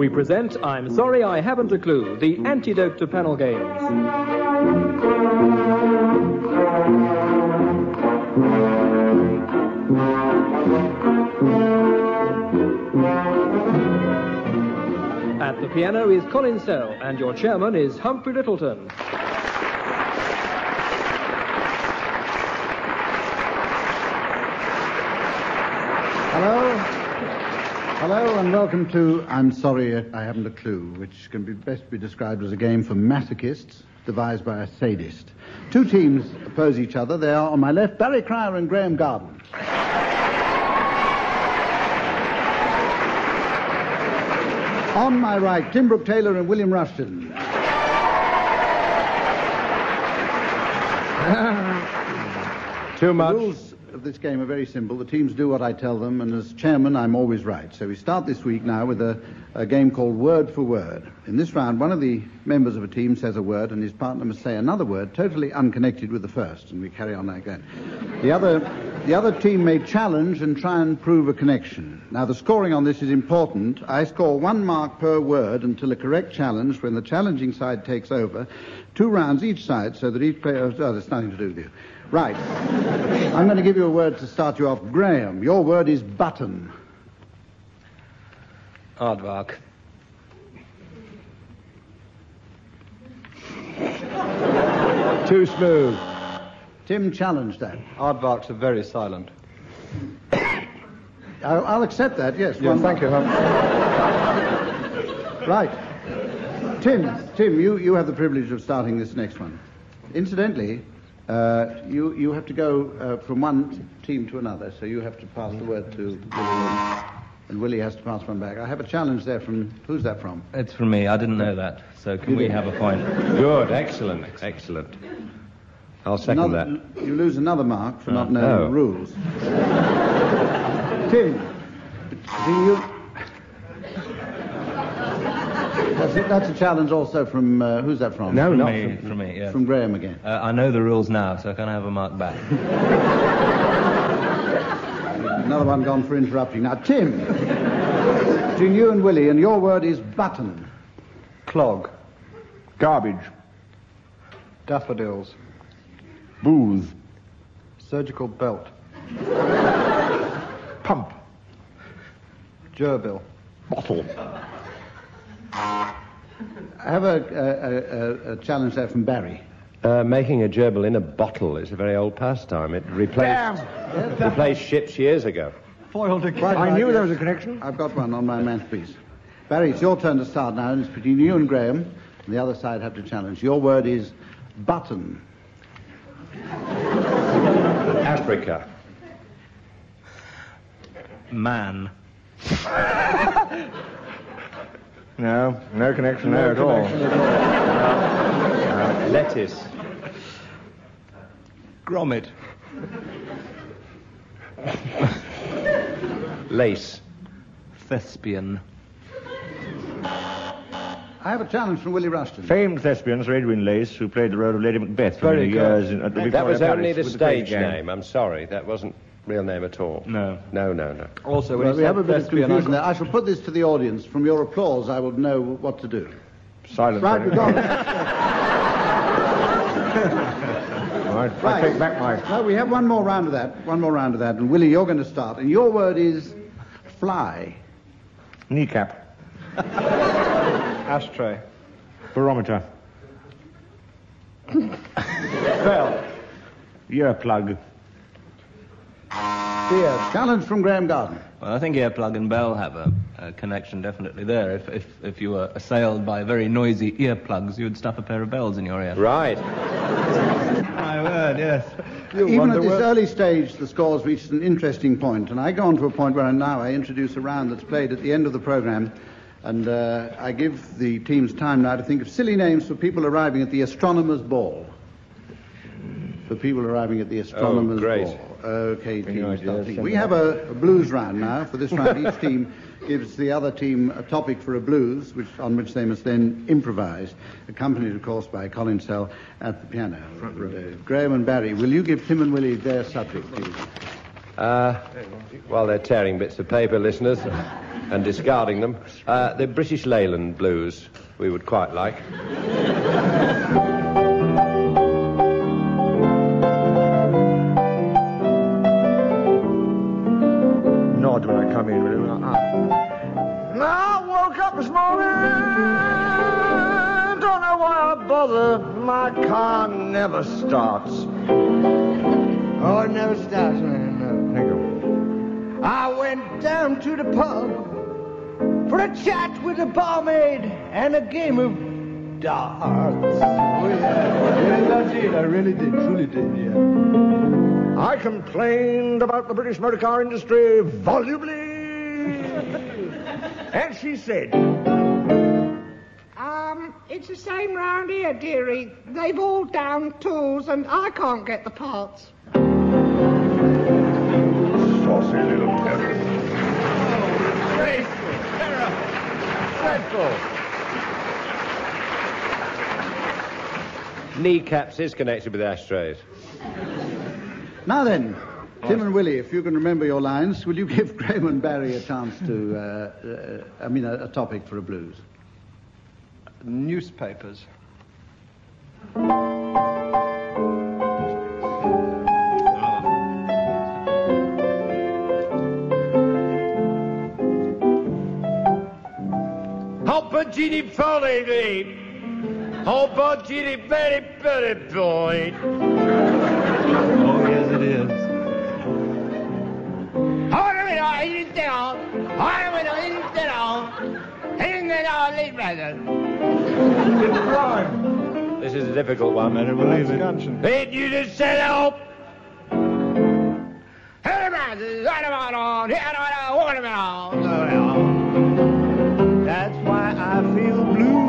we present I'm Sorry I Haven't a Clue, the antidote to panel games. At the piano is Colin Sell, and your chairman is Humphrey Littleton. Hello and welcome to I'm Sorry I Haven't a Clue, which can best be described as a game for masochists devised by a sadist. Two teams oppose each other. They are, on my left, Barry Cryer and Graham Garden. On my right, Tim Brooke Taylor and William Rushton. Too much. The rules of this game are very simple. The teams do what I tell them, and as chairman, I'm always right. So we start this week now with a game called Word for Word. In this round, one of the members of a team says a word, and his partner must say another word totally unconnected with the first, and we carry on like that. The other team may challenge and try and prove a connection. Now, the scoring on this is important. I score 1 mark per word until a correct challenge, when the challenging side takes over. 2 rounds each side, so that each player... Oh, there's nothing to do with you. Right. I'm going to give you a word to start you off. Graham, your word is button. Aardvark. Too smooth. Tim challenged that. Aardvarks are very silent. I'll accept that, yes. Yeah, thank you. Right. Tim, you have the privilege of starting this next one. Incidentally, you have to go from one team to another, so you have to pass the word to Willie, and Willie has to pass one back. I have a challenge there from... Who's that from? It's from me. I didn't know that. So can we have a point? Good. Excellent. I'll second that. You lose another mark for not knowing the rules. Tim, do you... That's a challenge also from... who's that from? No, not from me, yes. From Graham again. I know the rules now, so can I have a mark back? Another one gone for interrupting. Now, Tim, between you and Willie, and your word is button. Clog. Garbage. Daffodils. Booze. Surgical belt. Pump. Gerbil. Bottle. I have a challenge there from Barry. Making a gerbil in a bottle is a very old pastime. It replaced ships years ago. Foiled again. I knew there was a connection. I've got one on my mantelpiece. Barry, it's your turn to start now, and it's between you and Graham, and the other side have to challenge. Your word is button. Africa. Man. No connection there at all. Lettuce. Grommet. Lace. Thespian. I have a challenge from Willie Rushton. Famed thespian Sir Edwin Lace, who played the role of Lady Macbeth for many years at the Victoria That was only Palace the with stage Queen's Gang. name. I'm sorry. That wasn't real name at all. No. No. Also, Well, we have a bit of confusion there. I shall put this to the audience. From your applause, I will know what to do. Silence. Right, we've gone. Right. I take back my... No, we have one more round of that. And Willie, you're going to start. And your word is fly. Kneecap. Ashtray. Barometer. Bell. Earplug. Beer. Challenge from Graham Garden. Well, I think earplug and bell have a connection definitely there. If you were assailed by very noisy earplugs, you would stuff a pair of bells in your ear. Right. My word, yes. Even at this early stage, the scores reached an interesting point, and I go on to a point where now I introduce a round that's played at the end of the programme, and I give the teams time now to think of silly names for people arriving at the astronomer's ball. Ball. Okay, teams, start thinking. We have a blues round now. For this round, each team gives the other team a topic for a blues, on which they must then improvise, accompanied, of course, by Colin Sell at the piano. Graham and Barry, will you give Tim and Willie their subject, please? While they're tearing bits of paper, listeners, and discarding them, the British Leyland Blues we would quite like. Nod when I come in, will you? Now I woke up this morning, don't know why I bother, my car never starts. Oh, it never starts, man. No. Thank you. I went down to the pub for a chat with a barmaid and a game of darts. Oh, yeah. Yes, I did. I really did. Truly did, yeah. I complained about the British motor car industry volubly. And she said, it's the same round here, dearie. They've all down tools and I can't get the parts. saucy little devil. Dreadful. Kneecaps is connected with ashtrays. Now then, Tim and Willie, if you can remember your lines, will you give Graham and Barry a chance to, a topic for a blues? Newspapers. Gini Foley, oh, but Gini very, very boy. Oh, yes, it is. This is a difficult one. Better believe it. Hey, you just set up. That's why I feel blue.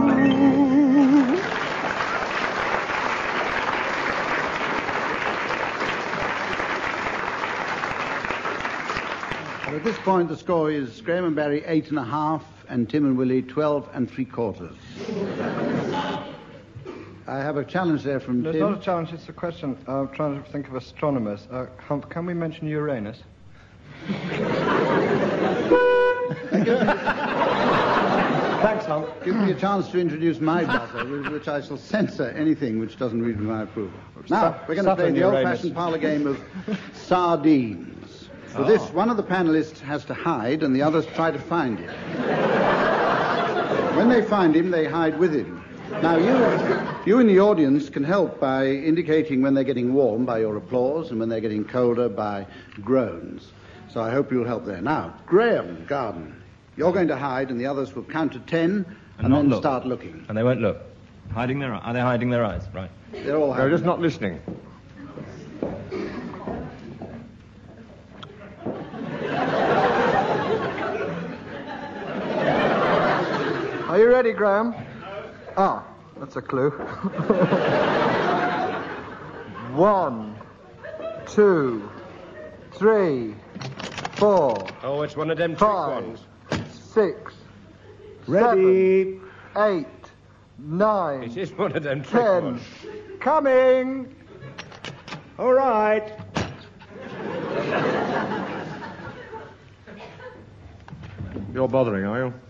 Well, at this point, the score is Graham and Barry 8.5 and Tim and Willie 12 3/4. I have a challenge there from It's Tim. not a challenge, it's a question. I'm trying to think of astronomers. Can we mention Uranus? Thanks, Hump. Give me a chance to introduce my buzzer, with which I shall censor anything which doesn't read with my approval. Now, we're going to play the old-fashioned parlour game of sardines. For this, one of the panellists has to hide, and the others try to find him. When they find him, they hide with him. Now, you in the audience can help by indicating when they're getting warm by your applause, and when they're getting colder by groans. So I hope you'll help there. Now, Graham Garden, you're going to hide, and the others will count to 10 and then start looking. And they won't look. Are they hiding their eyes? Right. They're all hiding. They're just not listening. Are you ready, Graham? Ah, that's a clue. 1, 2, 3, 4. Oh, it's one of them trick 5, ones. 6, Ready. 7, 8, 9. It is one of them trick 10. ones. Coming. All right. You're bothering, are you?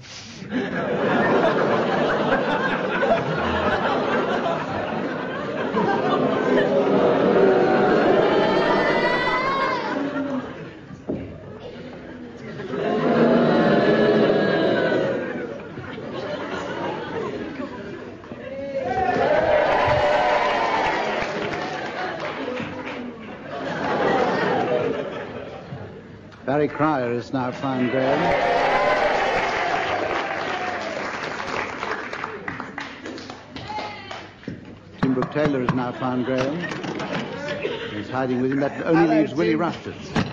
Barry Cryer is now found Graham. Tim Brooke Taylor is now found Graham. He's hiding with him. That only leaves Willie Rushton.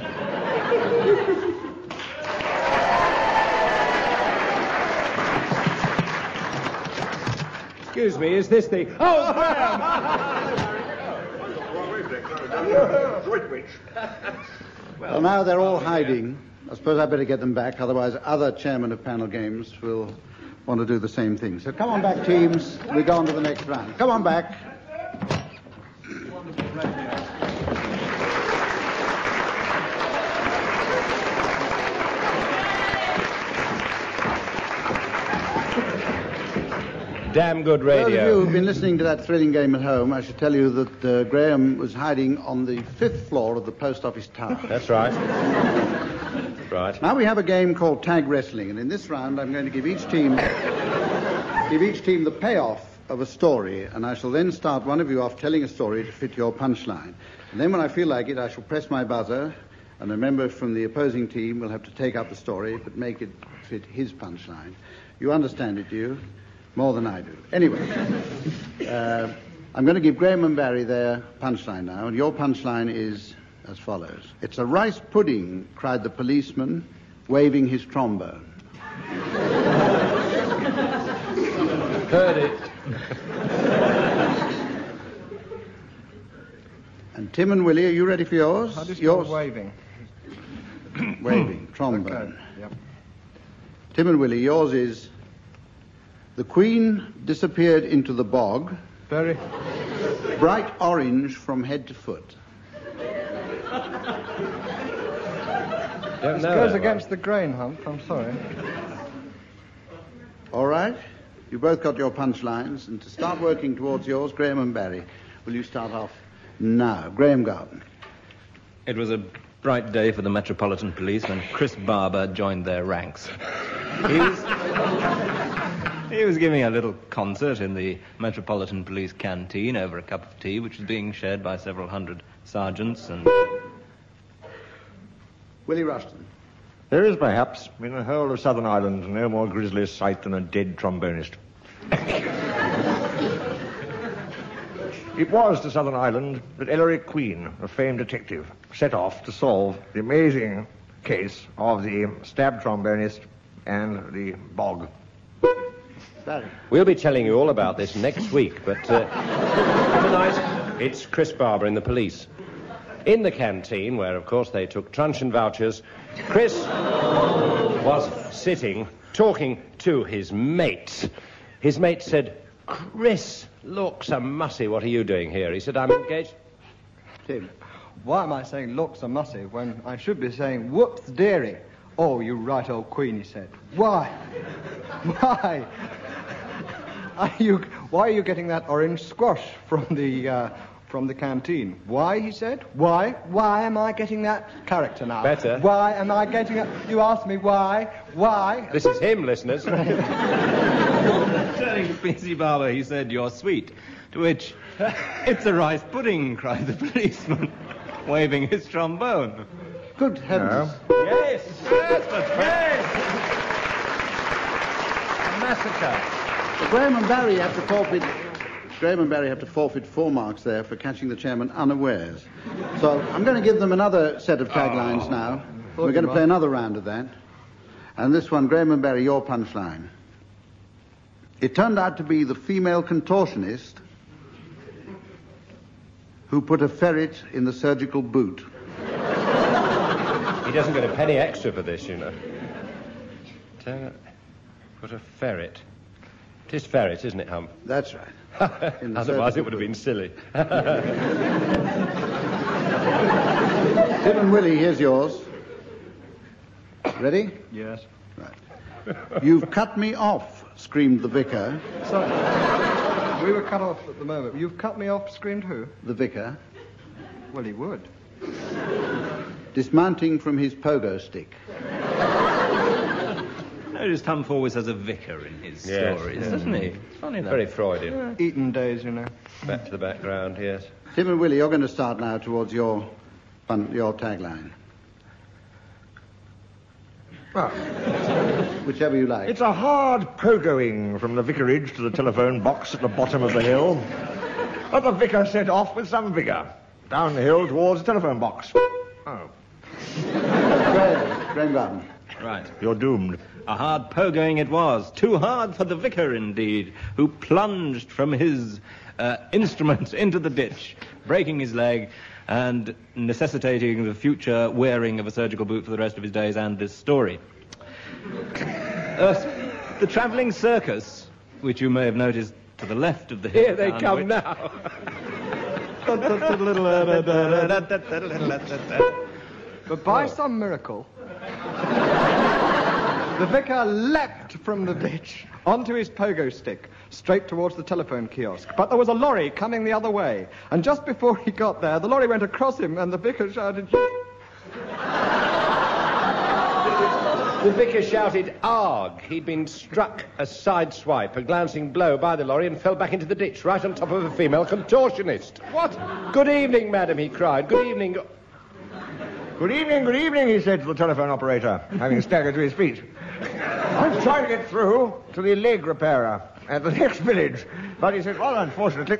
Excuse me, is this the... Oh, Graham! Well, now they're all hiding. I suppose I better get them back, otherwise other chairmen of panel games will want to do the same thing. So come on back, teams. We go on to the next round. Come on back. damn good Those of you radio. who've been listening to that thrilling game at home, I should tell you that Graham was hiding on the 5th floor of the post office tower. That's right. Right. Now we have a game called tag wrestling, and in this round I'm going to give each team the payoff of a story, and I shall then start one of you off telling a story to fit your punchline. And then when I feel like it, I shall press my buzzer, and a member from the opposing team will have to take up the story, but make it fit his punchline. You understand it, do you? More than I do. Anyway, I'm going to give Graham and Barry their punchline now, and your punchline is as follows. It's a rice pudding, cried the policeman, waving his trombone. Heard it. And Tim and Willie, are you ready for yours? How do you spell yours? waving? Waving, trombone. Okay, yep. Tim and Willie, yours is... The Queen disappeared into the bog, Very... bright orange from head to foot. Don't This know goes that against one. the grain, Hump. I'm sorry. All right? You both got your punchlines, and to start working towards yours, Graham and Barry, will you start off now? Graham Garden. It was a bright day for the Metropolitan Police when Chris Barber joined their ranks. He was giving a little concert in the Metropolitan Police canteen over a cup of tea, which was being shared by several hundred sergeants and... Willie Rushton. There is perhaps in the whole of Southern Ireland no more grisly sight than a dead trombonist. It was to Southern Ireland that Ellery Queen, a famed detective, set off to solve the amazing case of the stabbed trombonist and the bog. Barry. We'll be telling you all about this next week, but tonight it's Chris Barber in the police. In the canteen, where, of course, they took truncheon vouchers, Chris was sitting, talking to his mate. His mate said, Chris, looks a mussy, what are you doing here? He said, I'm engaged. Tim. Why am I saying looks are mussy when I should be saying whoops dearie? Oh, you right old Queen, he said. Why? Why? Why are you getting that orange squash from the canteen? Why, he said? Why? Why am I getting that character now? Better. Why am I getting it? You asked me why? Why? This is him, listeners. Turning to P.C. Barber, he said, you're sweet. To which, it's a rice pudding, cried the policeman, waving his trombone. Good heavens. Yes! Yes! Massacre. Graham and Barry have to forfeit 4 marks there for catching the chairman unawares. So I'm going to give them another set of taglines now. We're going to play another round of that. And this one, Graham and Barry, your punchline. It turned out to be the female contortionist who put a ferret in the surgical boot. He doesn't get a penny extra for this, you know. Put a ferret. It is ferret, isn't it, Hump? That's right. Otherwise it would have been silly. Tim and Willie, here's yours. Ready? Yes. Right. You've cut me off, screamed the vicar. Sorry. We were cut off at the moment. You've cut me off, screamed who? The vicar, Well, he would. dismounting from his pogo stick. Noticed Humph always has a vicar in his Yes. stories, doesn't he? It's funny, that. Very Freudian. Eton days, you know. Back to the background, yes. Tim and Willie, you're going to start now towards your tagline. Well, Whichever you like. it's a hard pogoing from the vicarage to the telephone box at the bottom of the hill. But the vicar set off with some vigour. Down the hill towards the telephone box. Oh, Graham Garden. Right. you're doomed. A hard pogoing it was. Too hard for the vicar, indeed, who plunged from his instrument into the ditch, breaking his leg and necessitating the future wearing of a surgical boot for the rest of his days and this story. The travelling circus, which you may have noticed to the left of the hill. Here they come now. But by some miracle... The vicar leapt from the ditch onto his pogo stick, straight towards the telephone kiosk. But there was a lorry coming the other way, and just before he got there, the lorry went across him, and the vicar shouted... The vicar shouted, "Arg!" He'd been struck a side swipe, a glancing blow by the lorry, and fell back into the ditch, right on top of a female contortionist. What? Good evening, madam, he cried. Good evening. Good evening, he said to the telephone operator, having staggered to his feet. I'm trying to get through to the leg repairer at the next village. But he said, well, unfortunately...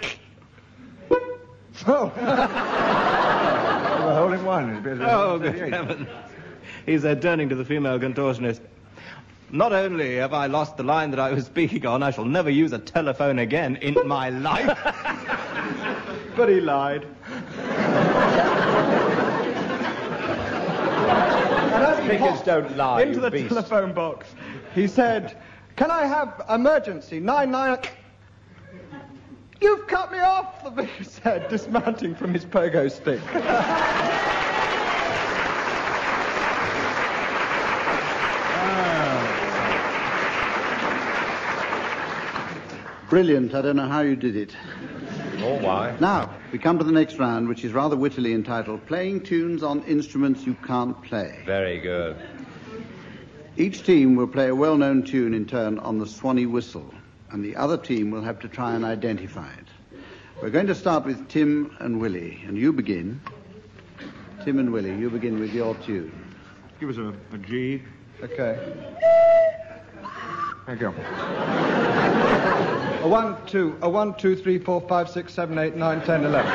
Oh. The hole in one. Oh, good heavens. He said, turning to the female contortionist, "Not only have I lost the line that I was speaking on, I shall never use a telephone again in my life." But he lied. And as he Vicars popped don't lie, into you the beast. telephone box, he said, "Can I have emergency 99... You've cut me off," the vicar said, dismounting from his pogo stick. Brilliant. I don't know how you did it. Or why? Now, we come to the next round, which is rather wittily entitled Playing Tunes on Instruments You Can't Play. Very good. Each team will play a well-known tune in turn on the Swanee whistle, and the other team will have to try and identify it. We're going to start with Tim and Willie, and you begin. Tim and Willie, you begin with your tune. Give us a G. Okay. Thank you. A 1, 2, 3, 4, 5, 6, 7, 8, 9, 10, 11.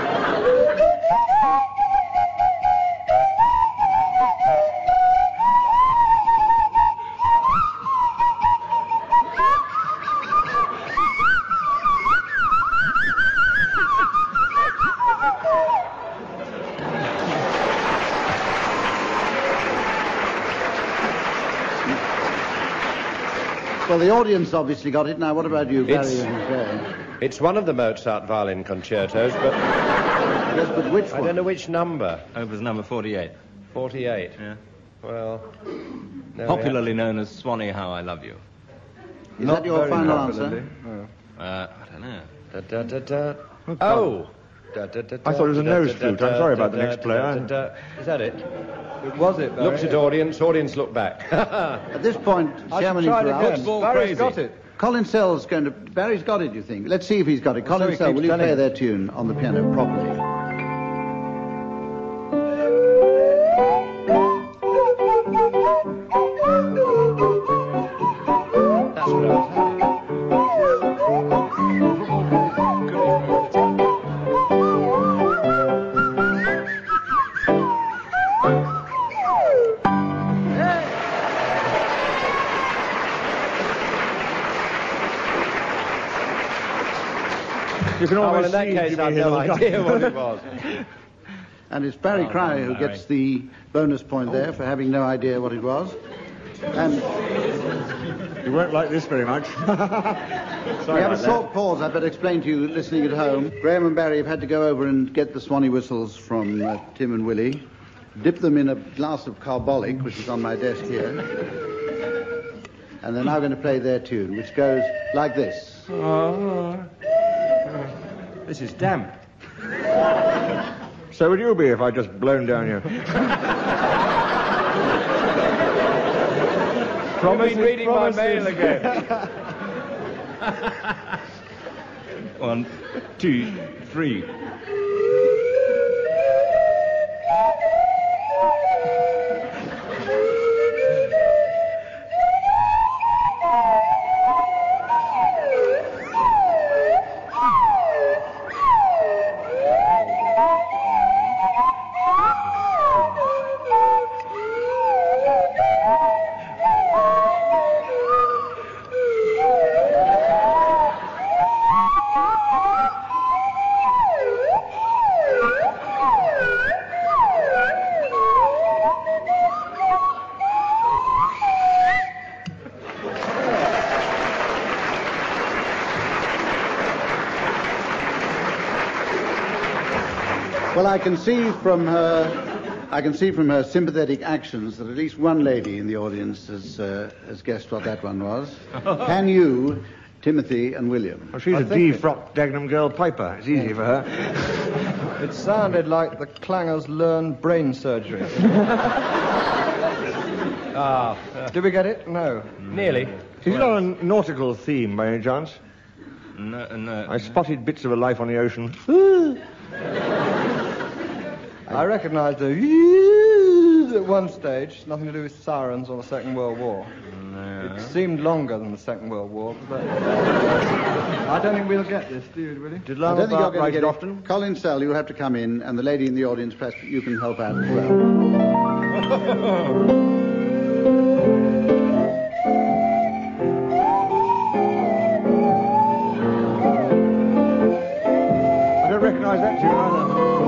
Well, the audience obviously got it. Now, what about you, Barry? It's one of the Mozart violin concertos, but... Yes, but which one? I don't know which number. Opus number 48. 48? Yeah. Well... Popularly known as Swanee, How I Love You. Is that your final answer? I don't know. Da, da, da, da. Oh! Da, da, da, I thought it was a da, nose da, flute. da, I'm sorry da, about the da, next da, player. da, da, da. Is that it? Was it, Barry? Looks at audience look back. At this point, Chairman interrupts. Barry's got it. Colin Sell's going to... Barry's got it, you think? Let's see if he's got it. Well, Colin so Sell, he will keeps you play telling their tune on the piano properly? That's what I was having. You can almost in that see case, Jimmy I've no Hill. idea what it was. And it's Barry Cryer who gets the bonus point there for having no idea what it was. And You won't like this very much. we have a short pause. I better explain to you, listening at home. Graham and Barry have had to go over and get the Swanee whistles from Tim and Willie, dip them in a glass of carbolic, which is on my desk here, and they're now going to play their tune, which goes like this. This is damp. So would you be if I just blown down you? I've been reading my mail again. 1, 2, 3. Well, I can see from her I can see from her sympathetic actions that at least one lady in the audience has guessed what that one was. Can you, Timothy and William? Well, she's a D-frock Dagenham girl piper. It's easy for her. It sounded like the clangers learn brain surgery. Did we get it? No. Nearly. Is it on a nautical theme by any chance? No. I spotted bits of a life on the ocean. I recognised the at one stage. Nothing to do with sirens or the Second World War. No. It seemed longer than the Second World War, but I don't think we'll get this, do you, really? Did I don't think you're Lambert going write to it get often? it. Colin Sell, you have to come in, and the lady in the audience, perhaps you can help out as well. I don't recognise that tune either.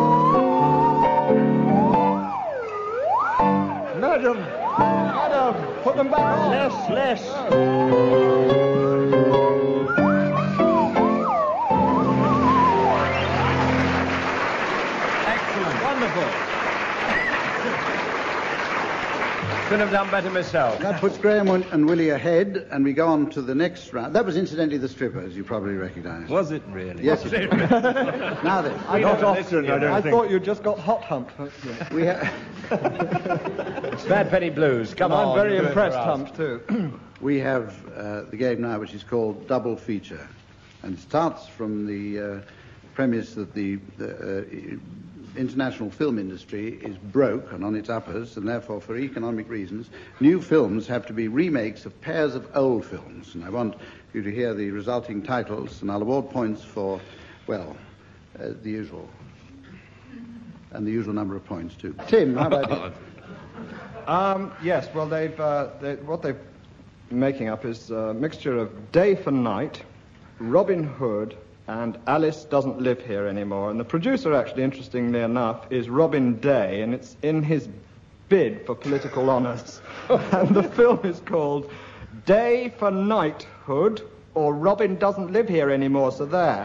Madam, Put them back on! less. Excellent. Wonderful. Couldn't have done better myself. That puts Graham and Willie ahead, and we go on to the next round. That was incidentally the strippers, you probably recognise. Was it really? Yes, it was. Now then, Not often, I don't I think. thought you just got hot humped. we have... Bad Penny Blues. Come on. I'm very do it impressed, for us. humped, too. We have the game now, which is called Double Feature, and it starts from the premise that the international film industry is broke and on its uppers, and therefore, for economic reasons, new films have to be remakes of pairs of old films. And I want you to hear the resulting titles, and I'll award points for, well, the usual, and the usual number of points too. Tim, how about you? Yes, well, what they're making up is a mixture of Day for Night, Robin Hood, and Alice Doesn't Live Here Anymore. And the producer, actually, interestingly enough, is Robin Day, and it's in his bid for political honours. And the film is called Day for Knighthood, or Robin Doesn't Live Here Anymore, so there.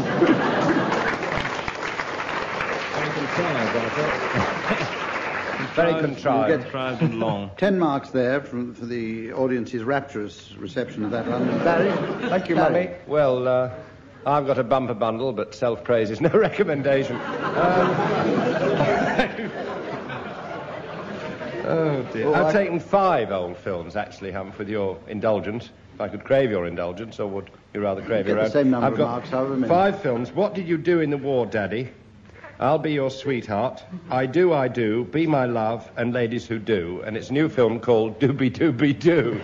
Very contrived. Contrived and long. 10 marks there for the audience's rapturous reception of that one. Barry? Thank you, Barry. Mummy. Well, I've got a bumper bundle, but self-praise is no recommendation. Oh, dear. I've taken 5 old films, actually, Humph, with your indulgence. If I could crave your indulgence, or would you rather crave Get your the own? same number I've of got marks, however many. 5 films. What Did You Do in the War, Daddy? I'll Be Your Sweetheart, I Do, Be My Love, and Ladies Who Do. And it's a new film called Doobie Doobie Doo.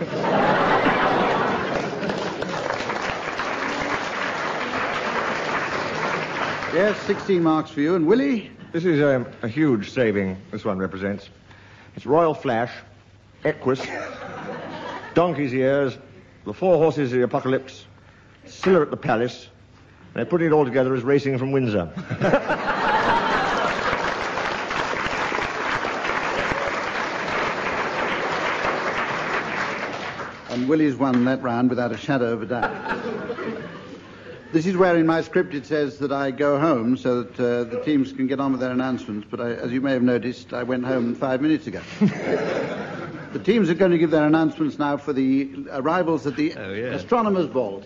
Yes, 16 marks for you. And Willie? This is a huge saving, this one represents. It's Royal Flash, Equus, Donkey's Ears, The Four Horses of the Apocalypse, Scylla at the Palace, and they're putting it all together as Racing from Windsor. And Willie's won that round without a shadow of a doubt. This is where in my script it says that I go home so that the teams can get on with their announcements, but as you may have noticed, I went home 5 minutes ago. The teams are going to give their announcements now for the arrivals at the Astronomers' Ball.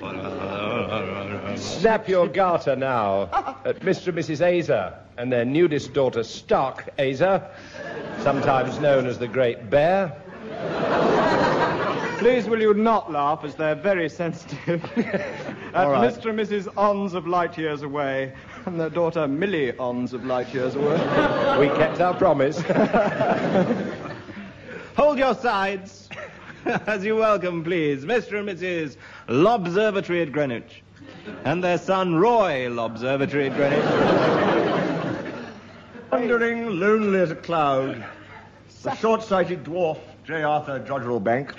Snap your garter now at Mr. and Mrs. Azer and their nudist daughter, Stark Azer, sometimes known as the Great Bear. Please will you not laugh, as they're very sensitive. At right. Mr. and Mrs. Ons of Light Years Away, and their daughter Millie Ons of Light Years Away. We kept our promise. Hold your sides. As you welcome, please, Mr. and Mrs. Lobservatory at Greenwich, and their son, Roy Lobservatory at Greenwich. Wandering lonely as a cloud, the short-sighted dwarf, J. Arthur Jodrell Bank.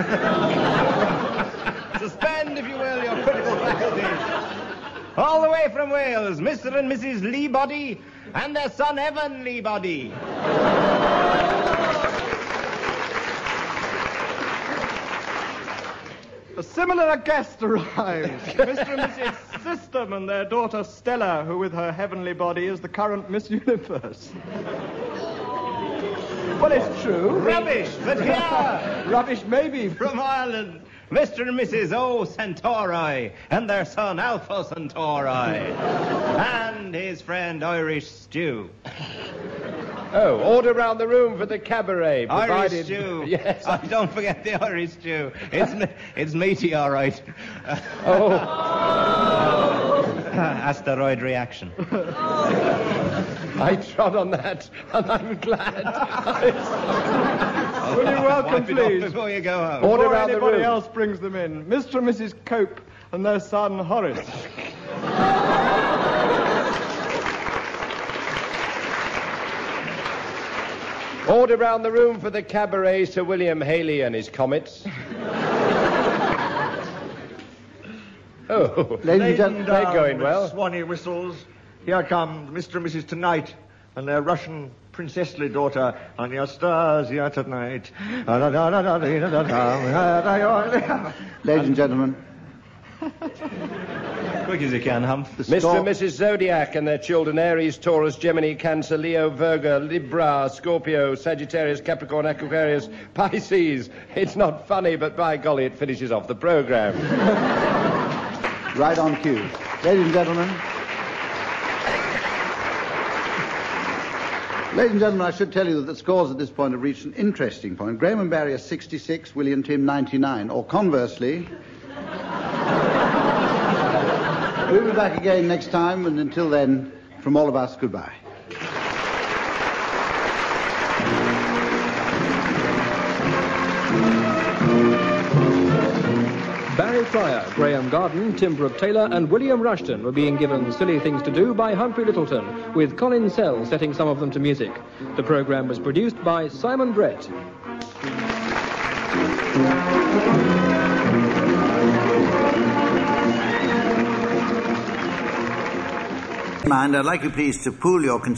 Suspend, if you will, your critical faculties. All the way from Wales, Mr. and Mrs. Leebody and their son, Evan Leebody. A similar guest arrives. Mr. and Mrs. System and their daughter Stella, who with her heavenly body is the current Miss Universe. Well, it's true. Rubbish, but here, Rubbish, maybe. from Ireland, Mr. and Mrs. O. Centauri and their son Alpha Centauri and his friend Irish Stew. Oh, order round the room for the cabaret. Irish stew. Yes. Oh, don't forget the Irish stew. It's meaty, all right. Asteroid reaction. I trod on that, and I'm glad. Will you welcome, Wipe it off please? before you go home. Order Before round the anybody room. else brings them in, Mr. and Mrs. Cope and their son Horace. Order round the room for the cabaret Sir William Haley and his comets. Oh, Ladies and gentlemen, they're going with well. Swanee whistles. Here come Mr. and Mrs. Tonight and their Russian princessly daughter, Anastasia Tonight. ladies and gentlemen, Quick as you can, Humph. Mr. and Mrs. Zodiac and their children Aries, Taurus, Gemini, Cancer, Leo, Virgo, Libra, Scorpio, Sagittarius, Capricorn, Aquarius, Pisces. It's not funny, but by golly, it finishes off the programme. right on cue. Ladies and gentlemen. Ladies and gentlemen, I should tell you that the scores at this point have reached an interesting point. Graham and Barry are 66, William Tim 99, or conversely. We'll be back again next time, and until then, from all of us, goodbye. Barry Fryer, Graham Garden, Tim Brooke Taylor and William Rushton were being given Silly Things to Do by Humphrey Littleton, with Colin Sell setting some of them to music. The programme was produced by Simon Brett. Mind, I'd like you please to pool your